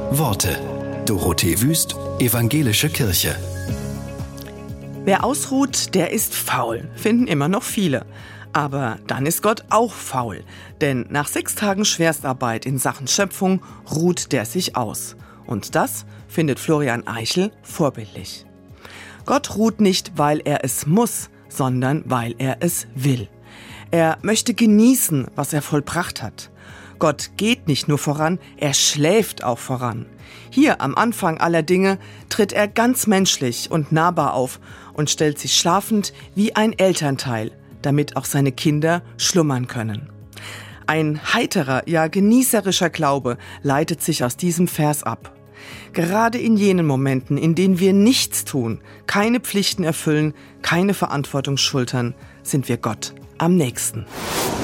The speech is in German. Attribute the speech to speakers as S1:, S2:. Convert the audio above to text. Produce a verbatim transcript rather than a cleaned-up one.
S1: Worte. Dorothee Wüst, Evangelische Kirche.
S2: Wer ausruht, der ist faul, finden immer noch viele. Aber dann ist Gott auch faul, denn nach sechs Tagen Schwerstarbeit in Sachen Schöpfung ruht der sich aus. Und das findet Florian Eichel vorbildlich. Gott ruht nicht, weil er es muss, sondern weil er es will. Er möchte genießen, was er vollbracht hat. Gott geht nicht nur voran, er schläft auch voran. Hier am Anfang aller Dinge tritt er ganz menschlich und nahbar auf und stellt sich schlafend wie ein Elternteil, damit auch seine Kinder schlummern können. Ein heiterer, ja genießerischer Glaube leitet sich aus diesem Vers ab. Gerade in jenen Momenten, in denen wir nichts tun, keine Pflichten erfüllen, keine Verantwortung schultern, sind wir Gott am nächsten.